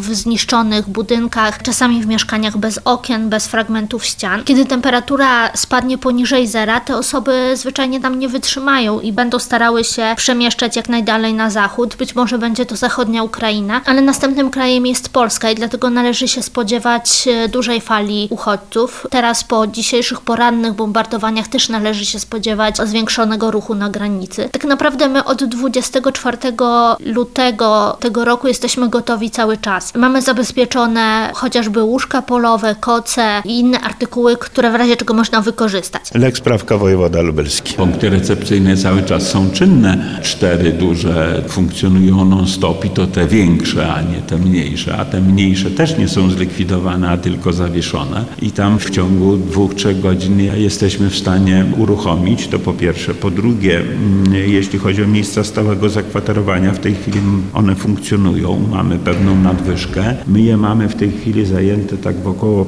w zniszczonych budynkach, czasami w mieszkaniach bez okien, bez fragmentów ścian. Kiedy temperatura spadnie poniżej zera, te osoby zwyczajnie tam nie wytrzymają i będą starały się przemieszczać jak najdalej na zachód. Być może będzie to zachodnia Ukraina, ale następnym krajem jest Polska i dlatego należy się spodziewać dużej fali uchodźców. Teraz po dzisiejszych porannych bombardowaniach też należy się spodziewać zwiększonego ruchu na granicy. Tak naprawdę my od 24 lutego tego roku jesteśmy gotowi cały czas. Mamy zabezpieczone chociażby łóżka polowe, koce i inne artykuły, które w razie czego można wykorzystać. Lek Sprawka Wojewoda Lubelski. Punkty recepcyjne cały czas są czynne. 4 duże funkcjonują non-stop i to te większe, a nie te mniejsze. A te mniejsze też nie są zlikwidowane, a tylko zawieszone. I tam w ciągu 2-3 godzin jesteśmy w stanie uruchomić, to po pierwsze. Po drugie, jeśli chodzi o miejsca stałego zakwaterowania, w tej chwili one funkcjonują, mamy pewną nadwyżkę. My je mamy w tej chwili zajęte tak w około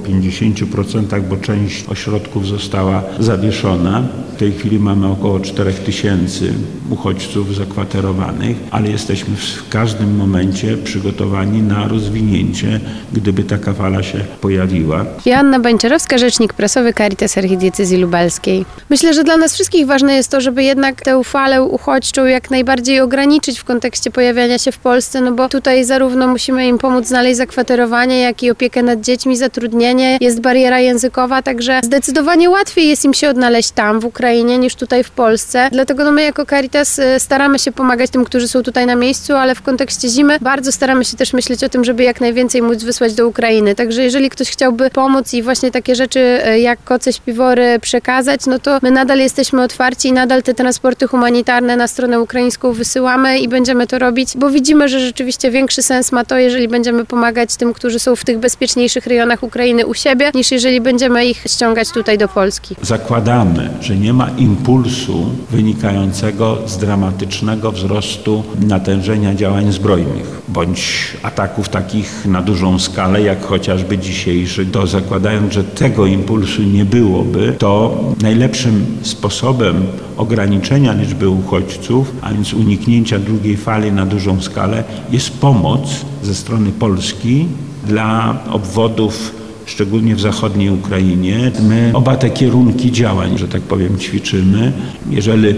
50%, bo część ośrodków została zawieszona. W tej chwili mamy około 4000 uchodźców zakwaterowanych, ale jesteśmy w każdym momencie przygotowani na rozwinięcie, gdyby taka fala się pojawiła. Joanna Bańczarowska, rzecznik prasowy Caritas Archidiecezji Lubelskiej. Myślę, że dla nas wszystkich ważne jest to, żeby jednak tę falę uchodźczą jak najbardziej ograniczyć w kontekście pojawiania się w Polsce, no bo tutaj zarówno musimy im pomóc znaleźć zakwaterowanie, jak i opiekę nad dziećmi, zatrudnienie. Jest bariera językowa, także zdecydowanie łatwiej jest im się odnaleźć tam w Ukrainie niż tutaj w Polsce. Dlatego my jako Caritas staramy się pomagać tym, którzy są tutaj na miejscu, ale w kontekście zimy bardzo staramy się też myśleć o tym, żeby jak najwięcej móc wysłać do Ukrainy. Także jeżeli ktoś chciałby pomóc i właśnie takie rzeczy jak koce, śpiwory przekazać, no to my nadal jesteśmy otwarci i nadal te transporty humanitarne na stronę ukraińską wysyłamy i będziemy to robić, bo widzimy, że rzeczywiście większy sens ma to, jeżeli będziemy pomagać tym, którzy są w tych bezpieczniejszych rejonach Ukrainy u siebie, niż jeżeli będziemy ich ściągać tutaj do Polski. Zakładamy, że nie ma impulsu wynikającego z dramatycznego wzrostu natężenia działań zbrojnych, bądź ataków takich na dużą skalę, jak chociażby dzisiejszy. To zakładając, że tego impulsu nie byłoby, to najlepszym sposobem ograniczenia liczby uchodźców, a więc uniknięcia drugiej fali na dużą skalę, jest pomoc ze strony Polski dla obwodów, szczególnie w zachodniej Ukrainie. My oba te kierunki działań, że tak powiem, ćwiczymy. Jeżeli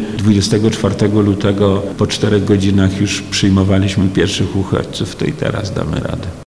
24 lutego po 4 godzinach już przyjmowaliśmy pierwszych uchodźców, to i teraz damy radę.